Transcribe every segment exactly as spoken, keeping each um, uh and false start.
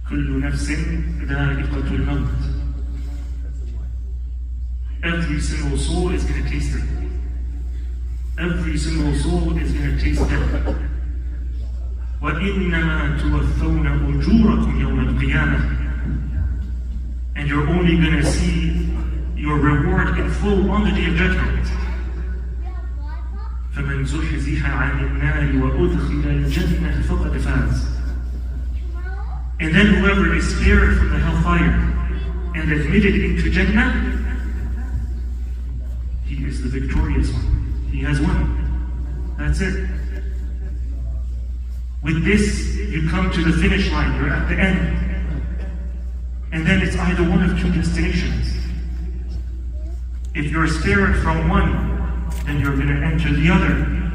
كل نفس ذائقة الموت. Every single soul is going to taste it. Every single soul is going to taste death. وَإِنَّمَا تُوَفَّوْنَ أُجُورَكُمْ يَوْمَ الْقِيَامَةِ. And you're only going to see your reward in full on the Day of Judgment. فَمَنْ زُحْزِحَ عَنِ النَّارِ وَأُدْخِلَ الْجَنَّةَ فَقَدْ فَازَ. And then whoever is spared from the hellfire and admitted into Jannah, he is the victorious one. He has won. That's it. With this, you come to the finish line. You're at the end. And then it's either one of two destinations. If you're spared from one, then you're going to enter the other.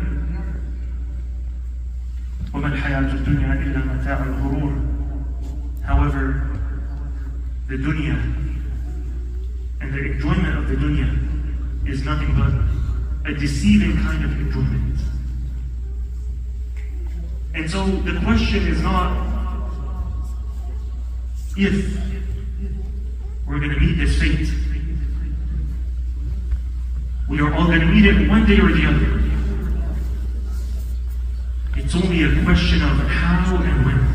وَمَا الْحَيَاةُ الدُّنْيَا إِلَّا مَتَاعُ الْغُرُورِ. However, the dunya and the enjoyment of the dunya is nothing but a deceiving kind of enjoyment. And so the question is not if we're going to meet this fate. We are all going to meet it one day or the other. It's only a question of how and when.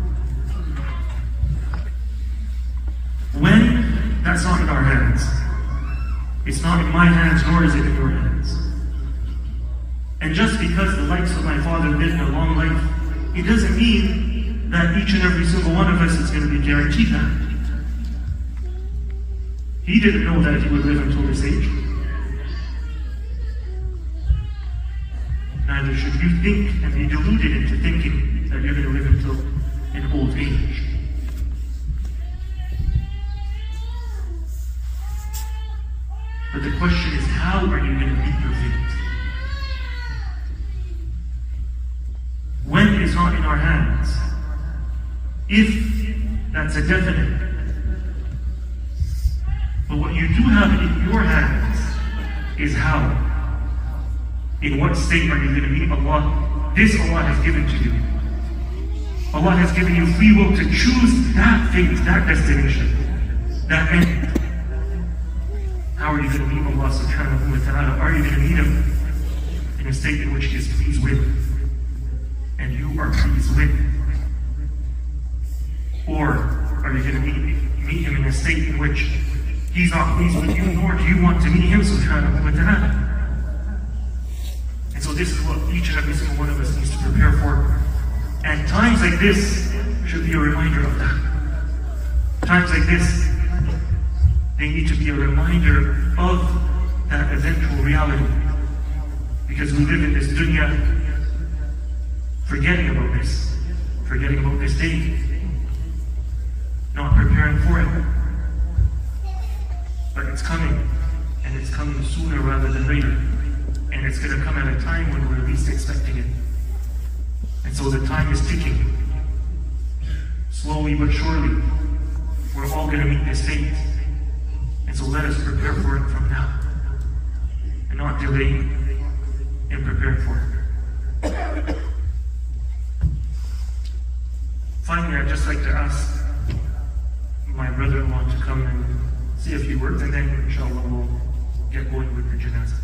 When, that's not in our hands. It's not in my hands, nor is it in your hands. And just because the likes of my father lived a long life, it doesn't mean that each and every single one of us is going to be guaranteed that. He didn't know that he would live until this age. Neither should you think and be deluded into thinking that you're going to live until an old age. But the question is, how are you going to meet your fate? When is not in our hands. If, that's a definite. But what you do have in your hands is how. In what state are you going to meet Allah? This Allah has given to you. Allah has given you free will to choose that fate, that destination, that end. How are you going to meet Allah subhanahu wa ta'ala? Are you going to meet Him in a state in which He is pleased with, and you are pleased with? Or are you going to meet, meet Him in a state in which He's not pleased with you, nor do you want to meet Him subhanahu wa ta'ala? And so this is what each and every single one of us needs to prepare for. And times like this should be a reminder of that. Times like this, they need to be a reminder of that eventual reality. Because we live in this dunya forgetting about this, forgetting about this day, not preparing for it. But it's coming, and it's coming sooner rather than later. And it's going to come at a time when we're least expecting it. And so the time is ticking. Slowly but surely, we're all going to meet this fate. And so let us prepare for it from now, and not delay in preparing for it. Finally, I'd just like to ask my brother-in-law to come and say a few words, and then inshallah we'll get going with the janazah.